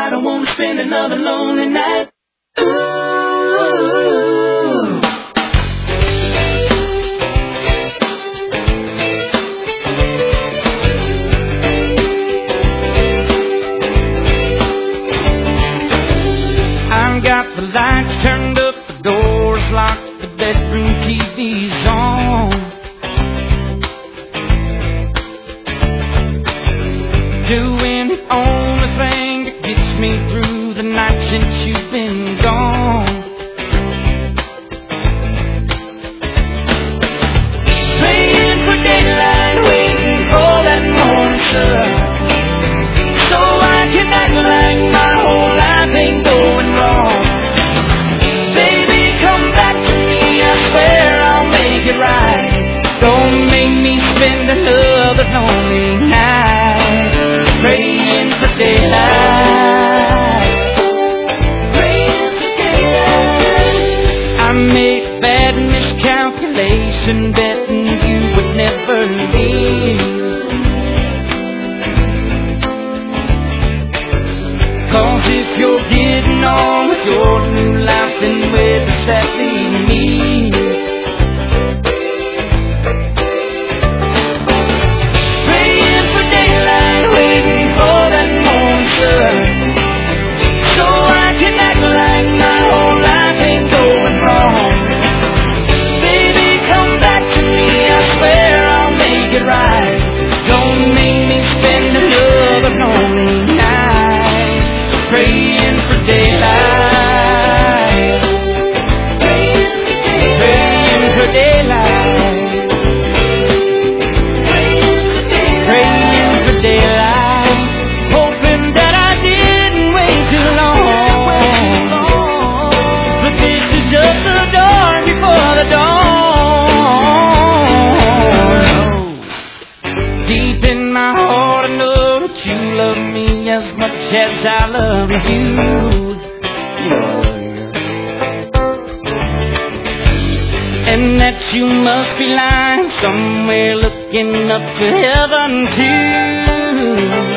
I don't want to spend another lonely night. Ooh. I've got the lights turned up, the doors locked, the bedroom TV's on. Doing the only thing that gets me through the night since you've been gone. Praying for daylight, waiting for that morning sun, so I can act like my whole life ain't going wrong. Baby, come back to me, I swear I'll make it right. Don't make me spend another lonely night praying for daylight, praying for daylight. I made a bad miscalculation, betting you would never leave. 'Cause if you're getting on with your new life, then where does that leave me? Praying for daylight, waiting for that morning sun, so I can act like my whole life ain't going wrong. Baby, come back to me, I swear I'll make it right. Don't make me spend another lonely night praying for daylight, praying for daylight, praying for daylight, hoping that I didn't wait too long. But this is just the dark before the dawn. Deep in my heart I know that you love me as much as I love you. And that you must be lying somewhere looking up to heaven too.